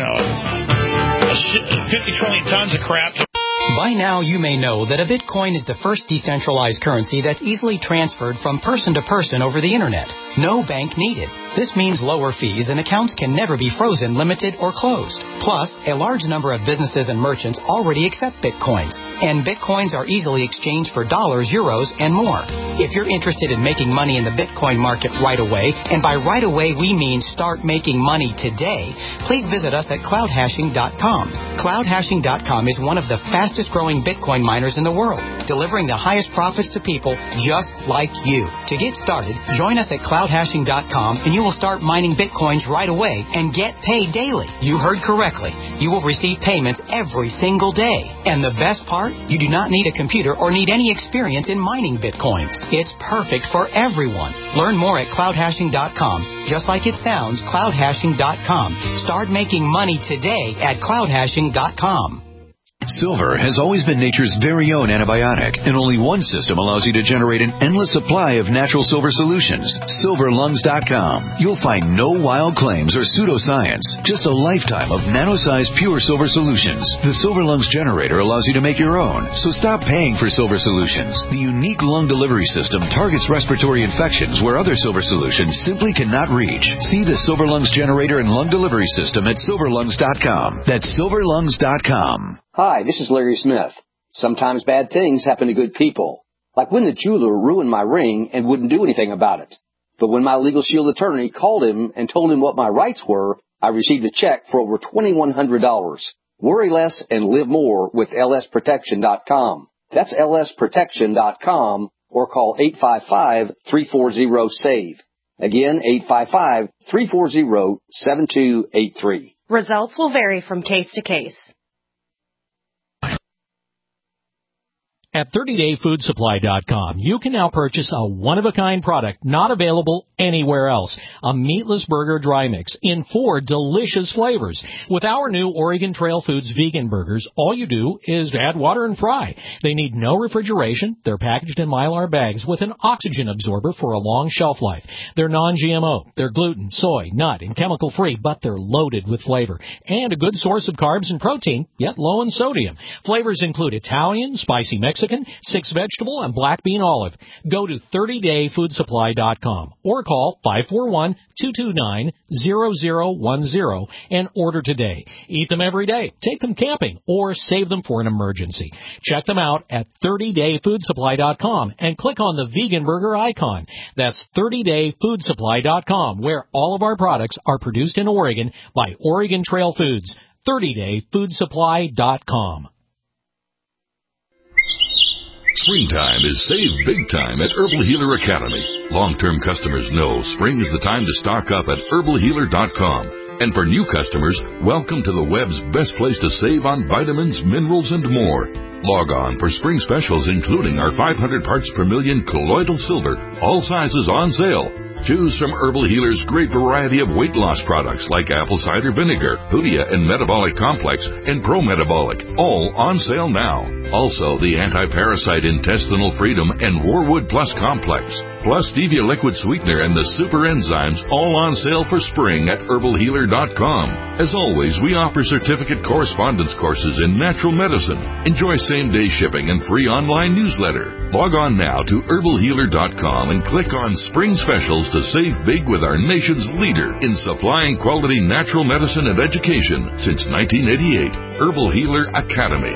50 trillion tons of crap to... By now, you may know that a Bitcoin is the first decentralized currency that's easily transferred from person to person over the Internet. No bank needed. This means lower fees and accounts can never be frozen, limited, or closed. Plus, a large number of businesses and merchants already accept Bitcoins, and Bitcoins are easily exchanged for dollars, euros, and more. If you're interested in making money in the Bitcoin market right away, and by right away we mean start making money today, please visit us at cloudhashing.com. Cloudhashing.com is one of the fastest growing Bitcoin miners in the world, delivering the highest profits to people just like you. To get started, join us at cloudhashing.com and you will start mining Bitcoins right away and get paid daily. You heard correctly. You will receive payments every single day. And the best part, you do not need a computer or need any experience in mining Bitcoins. It's perfect for everyone. Learn more at cloudhashing.com. Just like it sounds, cloudhashing.com. Start making money today at cloudhashing.com. Silver has always been nature's very own antibiotic, and only one system allows you to generate an endless supply of natural silver solutions. SilverLungs.com. You'll find no wild claims or pseudoscience, just a lifetime of nano-sized pure silver solutions. The Silver Lungs generator allows you to make your own, so stop paying for silver solutions. The unique lung delivery system targets respiratory infections where other silver solutions simply cannot reach. See the Silver Lungs generator and lung delivery system at SilverLungs.com. That's SilverLungs.com. Hi, this is Larry Smith. Sometimes bad things happen to good people. Like when the jeweler ruined my ring and wouldn't do anything about it. But when my Legal Shield attorney called him and told him what my rights were, I received a check for over $2,100. Worry less and live more with lsprotection.com. That's lsprotection.com or call 855-340-SAVE. Again, 855-340-7283. Results will vary from case to case. At 30dayfoodsupply.com, you can now purchase a one-of-a-kind product not available anywhere else. A meatless burger dry mix in 4 delicious flavors. With our new Oregon Trail Foods vegan burgers, all you do is add water and fry. They need no refrigeration. They're packaged in Mylar bags with an oxygen absorber for a long shelf life. They're non-GMO. They're gluten, soy, nut, and chemical-free, but they're loaded with flavor. And a good source of carbs and protein, yet low in sodium. Flavors include Italian, spicy Mexican, 6 vegetable, and black bean olive. Go to 30dayfoodsupply.com or call 541-229-0010 and order today. Eat them every day, take them camping, or save them for an emergency. Check them out at 30dayfoodsupply.com and click on the vegan burger icon. That's 30dayfoodsupply.com, where all of our products are produced in Oregon by Oregon Trail Foods. 30dayfoodsupply.com. Springtime is save big time at Herbal Healer Academy. Long-term customers know spring is the time to stock up at herbalhealer.com. And for new customers, welcome to the web's best place to save on vitamins, minerals, and more. Log on for spring specials including our 500 parts per million colloidal silver, all sizes on sale. Choose from Herbal Healer's great variety of weight loss products like apple cider vinegar, Hoodia and Metabolic Complex, and Pro Metabolic, all on sale now. Also, the Anti-Parasite Intestinal Freedom and Warwood Plus Complex, plus Stevia Liquid Sweetener and the Super Enzymes, all on sale for spring at herbalhealer.com. As always, we offer certificate correspondence courses in natural medicine. Enjoy same-day shipping and free online newsletter. Log on now to herbalhealer.com and click on Spring Specials to save big with our nation's leader in supplying quality natural medicine and education since 1988, Herbal Healer Academy.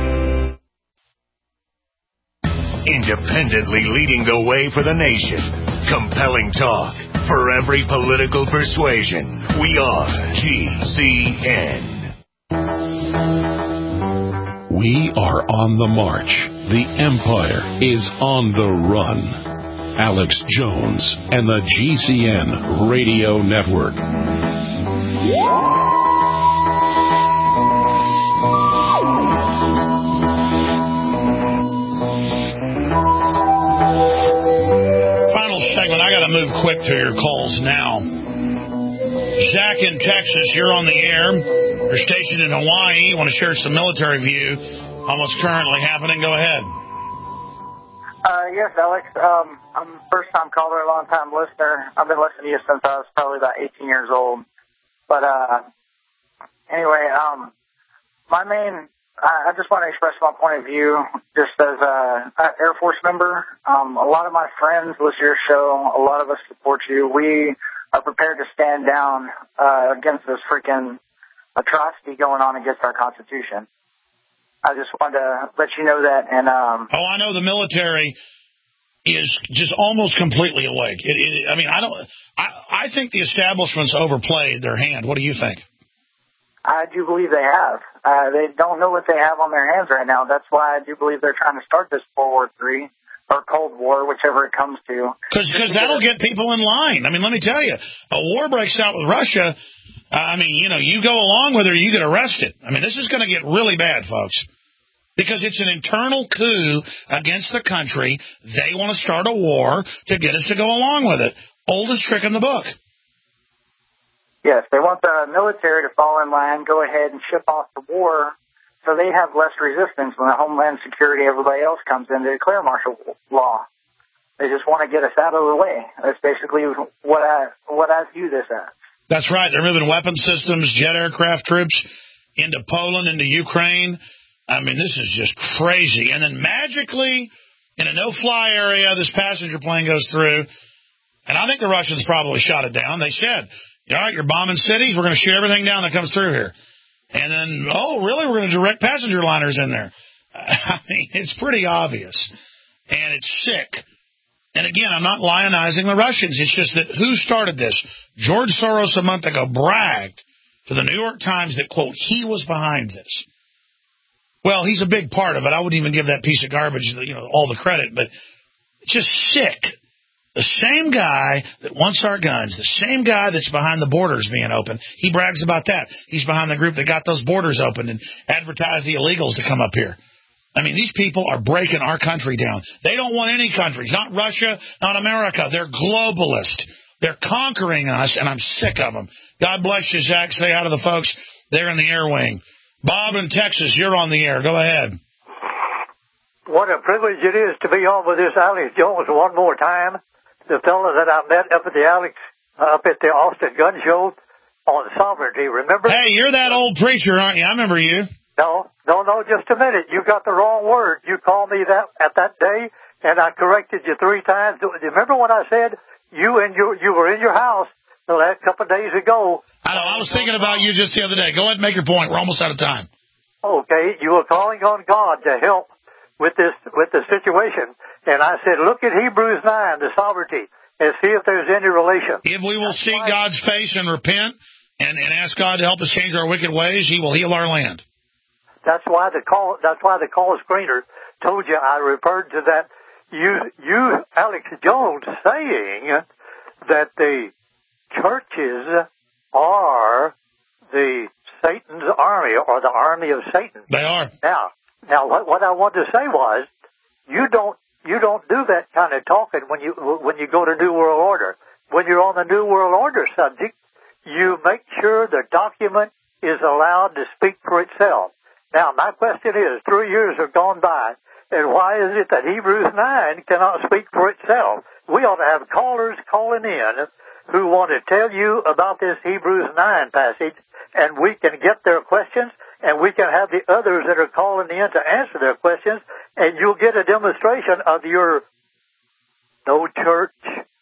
Independently leading the way for the nation. Compelling talk for every political persuasion. We are GCN. We are on the march. The empire is on the run. Alex Jones and the GCN Radio Network. Final segment. I got to move quick through your calls now. Zach in Texas, you're on the air. You're stationed in Hawaii. You want to share some military view on what's currently happening? Go ahead. Yes, Alex. I'm a first-time caller, long-time listener. I've been listening to you since I was probably about 18 years old. But anyway, I just want to express my point of view just as an Air Force member. A lot of my friends listen to your show. A lot of us support you. We are prepared to stand down against this freaking atrocity going on against our Constitution. I just wanted to let you know that. And I know the military is just almost completely awake. I think the establishment's overplayed their hand. What do you think? I do believe they have. They don't know what they have on their hands right now. That's why I do believe they're trying to start this World War III or Cold War, whichever it comes to. Because that'll get people in line. I mean, let me tell you, a war breaks out with Russia. You go along with it or you get arrested. I mean, this is going to get really bad, folks. Because it's an internal coup against the country. They want to start a war to get us to go along with it. Oldest trick in the book. Yes, they want the military to fall in line, go ahead and ship off the war So they have less resistance when the Homeland Security, everybody else comes in to declare martial law. They just want to get us out of the way. That's basically what I view this as. That's right. They're moving weapon systems, jet aircraft troops into Poland, into Ukraine. I mean, this is just crazy. And then magically, in a no-fly area, this passenger plane goes through. And I think the Russians probably shot it down. They said, all right, you're bombing cities. We're going to shoot everything down that comes through here. And then, oh, really? We're going to direct passenger liners in there. I mean, it's pretty obvious. And it's sick. And again, I'm not lionizing the Russians. It's just that who started this? George Soros a month ago bragged to the New York Times that, quote, he was behind this. Well, he's a big part of it. I wouldn't even give that piece of garbage, all the credit, but it's just sick. The same guy that wants our guns, the same guy that's behind the borders being open, he brags about that. He's behind the group that got those borders open and advertised the illegals to come up here. I mean, these people are breaking our country down. They don't want any countries, not Russia, not America. They're globalist. They're conquering us, and I'm sick of them. God bless you, Zach. Say hi to the folks there in the air wing. Bob in Texas, you're on the air. Go ahead. What a privilege it is to be on with this Alex Jones one more time. The fellow that I met up at the Austin Gun Show on sovereignty, remember? Hey, you're that old preacher, aren't you? I remember you. No, just a minute. You got the wrong word. You called me that at that day, and I corrected you 3 times. Do you remember when I said you were in your house the last couple of days ago? I know. I was thinking about you just the other day. Go ahead and make your point. We're almost out of time. Okay, you were calling on God to help with the situation. And I said, look at Hebrews 9, the sovereignty, and see if there's any relation. If we will seek God's face and repent and ask God to help us change our wicked ways, he will heal our land. That's why the call screener told you I referred to that. You Alex Jones, saying that the churches are the Satan's army, or the army of Satan. They are. Now, what I wanted to say was, you don't do that kind of talking when you go to New World Order. When you're on the New World Order subject, you make sure the document is allowed to speak for itself. Now, my question is, 3 years have gone by, and why is it that Hebrews 9 cannot speak for itself? We ought to have callers calling in who want to tell you about this Hebrews 9 passage, and we can get their questions, and we can have the others that are calling in to answer their questions, and you'll get a demonstration of your no church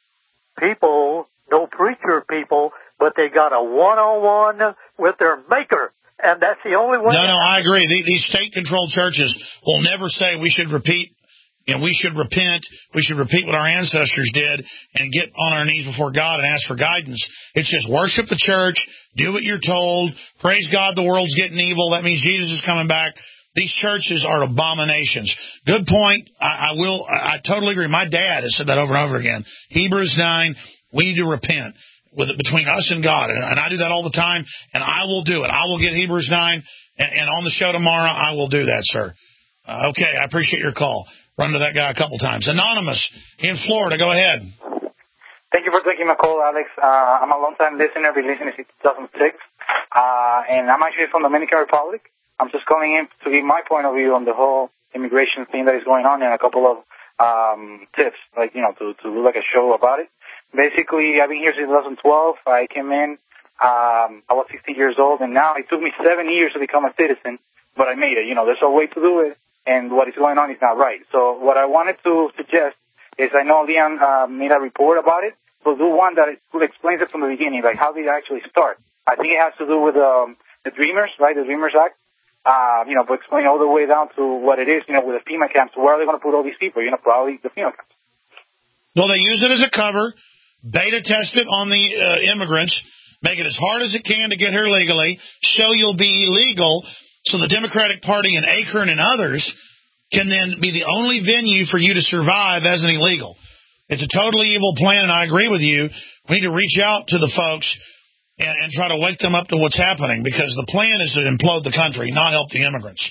people, no preacher people, but they got a one-on-one with their maker. And that's the only way. No, I agree. These state-controlled churches will never say we should repeat, we should repent, we should repeat what our ancestors did and get on our knees before God and ask for guidance. It's just worship the church, do what you're told, praise God the world's getting evil, that means Jesus is coming back. These churches are abominations. Good point. I totally agree. My dad has said that over and over again. Hebrews 9, we need to repent between us and God. And I do that all the time, and I will do it. I will get Hebrews 9, and on the show tomorrow, I will do that, sir. Okay, I appreciate your call. Run to that guy a couple times. Anonymous in Florida, go ahead. Thank you for taking my call, Alex. I'm a long-time listener. I've been listening since 2006, and I'm actually from the Dominican Republic. I'm just calling in to give my point of view on the whole immigration thing that is going on and a couple of tips, to do like a show about it. Basically, I've been here since 2012. I came in, I was 16 years old, and now it took me 7 years to become a citizen, but I made it. There's a way to do it, and what is going on is not right. So what I wanted to suggest is, I know Leon made a report about it, but do one that explains it from the beginning, like how did it actually start. I think it has to do with the Dreamers, right, the Dreamers Act. But explain all the way down to what it is, with the FEMA camps. Where are they going to put all these people? Probably the FEMA camps. Well, they use it as a cover, beta test it on the immigrants, make it as hard as it can to get here legally, show you'll be illegal, so the Democratic Party and Akron and others can then be the only venue for you to survive as an illegal. It's a totally evil plan, and I agree with you. We need to reach out to the folks and try to wake them up to what's happening, because the plan is to implode the country, not help the immigrants.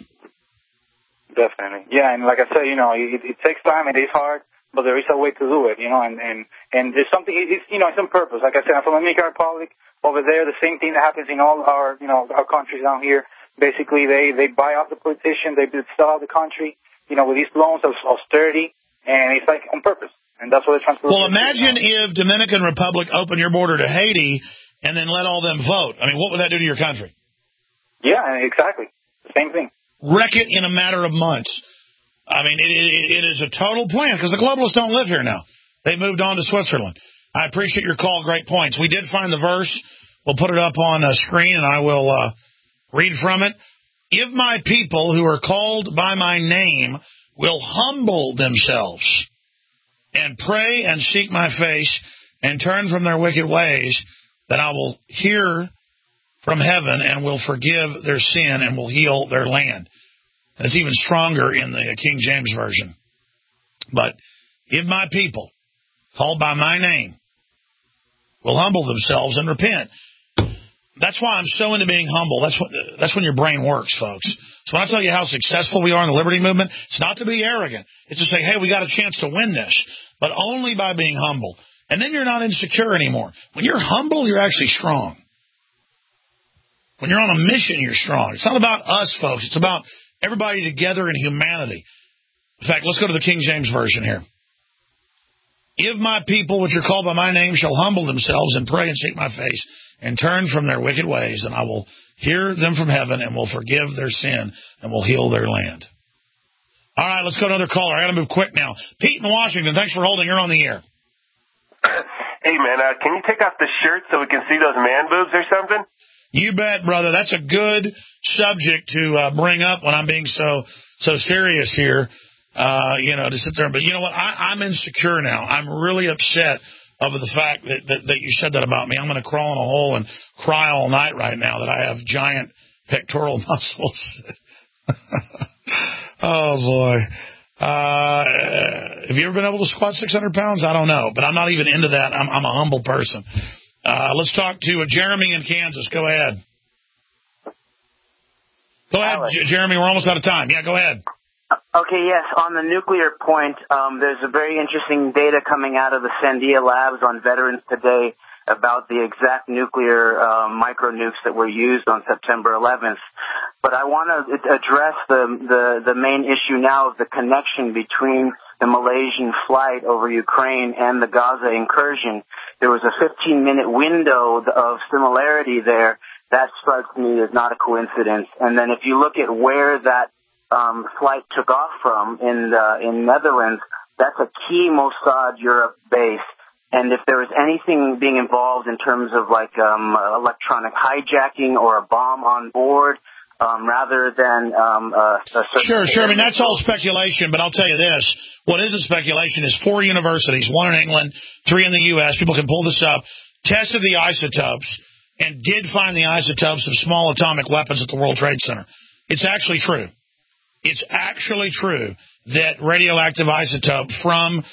Definitely. Yeah, and like I said, it takes time, it is hard, but there is a way to do it, and there's something, it's on purpose. Like I said, I'm from the Dominican Republic. Over there, the same thing that happens in all our, our countries down here. Basically, they buy off the politician, they sell out the country, with these loans of austerity, and it's like on purpose. And that's what they're trying to do. Well, imagine if Dominican Republic opened your border to Haiti and then let all them vote. I mean, what would that do to your country? Yeah, exactly. The same thing. Wreck it in a matter of months. I mean, it is a total plan because the globalists don't live here now. They moved on to Switzerland. I appreciate your call. Great points. We did find the verse. We'll put it up on a screen, and I will read from it. If my people who are called by my name will humble themselves and pray and seek my face and turn from their wicked ways, then I will hear from heaven and will forgive their sin and will heal their land. And it's even stronger in the King James Version. But if my people, called by my name, will humble themselves and repent. That's why I'm so into being humble. That's when your brain works, folks. So when I tell you how successful we are in the liberty movement, it's not to be arrogant. It's to say, hey, we got a chance to win this, but only by being humble. And then you're not insecure anymore. When you're humble, you're actually strong. When you're on a mission, you're strong. It's not about us, folks. It's about everybody together in humanity. In fact, let's go to the King James Version here. If my people, which are called by my name, shall humble themselves and pray and seek my face and turn from their wicked ways, then I will hear them from heaven and will forgive their sin and will heal their land. All right, let's go to another caller. I got to move quick now. Pete in Washington, thanks for holding. You're on the air. Hey, man, can you take off the shirt so we can see those man boobs or something? You bet, brother. That's a good subject to bring up when I'm being so serious here, to sit there. But you know what? I'm insecure now. I'm really upset over the fact that you said that about me. I'm going to crawl in a hole and cry all night right now that I have giant pectoral muscles. Oh, boy. Have you ever been able to squat 600 pounds? I don't know, but I'm not even into that. I'm a humble person. Let's talk to Jeremy in Kansas. Go ahead. Go ahead, Jeremy. We're almost out of time. Yeah, go ahead. Okay, yes. On the nuclear point, there's a very interesting data coming out of the Sandia Labs on Veterans Today about the exact nuclear micro-nukes that were used on September 11th. But I want to address the main issue now of the connection between the Malaysian flight over Ukraine and the Gaza incursion. There was a 15-minute window of similarity there. That strikes me as not a coincidence. And then if you look at where that flight took off from in Netherlands, that's a key Mossad Europe base. And if there was anything being involved in terms of like electronic hijacking or a bomb on board, rather than Sure. I mean, that's all speculation, but I'll tell you this. What isn't speculation is 4 universities, 1 in England, 3 in the U.S., people can pull this up, tested the isotopes and did find the isotopes of small atomic weapons at the World Trade Center. It's actually true. It's actually true that radioactive isotope from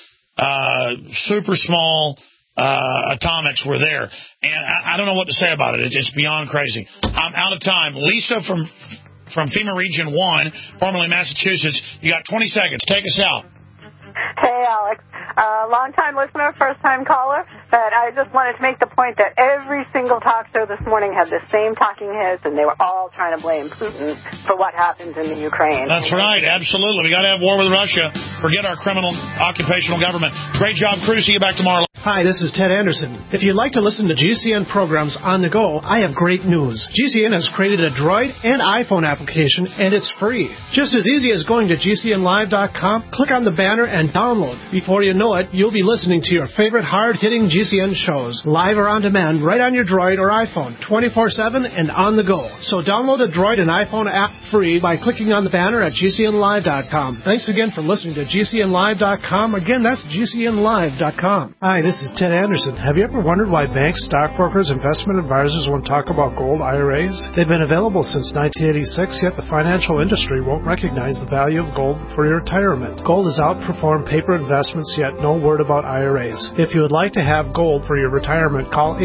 super small atomics were there. And I don't know what to say about it. It's beyond crazy. I'm out of time. Lisa from FEMA Region 1, formerly Massachusetts, you got 20 seconds. Take us out. Hey, Alex. Long-time listener, first-time caller. But I just wanted to make the point that every single talk show this morning had the same talking heads, and they were all trying to blame Putin for what happens in the Ukraine. That's right. Absolutely. We got to have war with Russia. Forget our criminal occupational government. Great job, crew. See you back tomorrow. Hi, this is Ted Anderson. If you'd like to listen to GCN programs on the go, I have great news. GCN has created a Droid and iPhone application, and it's free. Just as easy as going to GCNlive.com, click on the banner, and download. Before you know it, you'll be listening to your favorite hard-hitting GCN shows, live or on demand, right on your Droid or iPhone, 24/7 and on the go. So download the Droid and iPhone app free by clicking on the banner at GCNlive.com. Thanks again for listening to GCNlive.com. Again, that's GCNlive.com. Hi, this is Ted Anderson. Have you ever wondered why banks, stockbrokers, investment advisors won't talk about gold IRAs? They've been available since 1986, yet the financial industry won't recognize the value of gold for your retirement. Gold has outperformed paper investments, yet no word about IRAs. If you would like to have gold for your retirement, call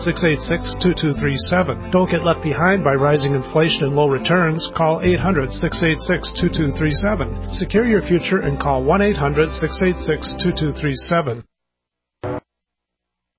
800-686-2237. Don't get left behind by rising inflation and low returns. Call 800-686-2237. Secure your future and call 1-800-686-2237.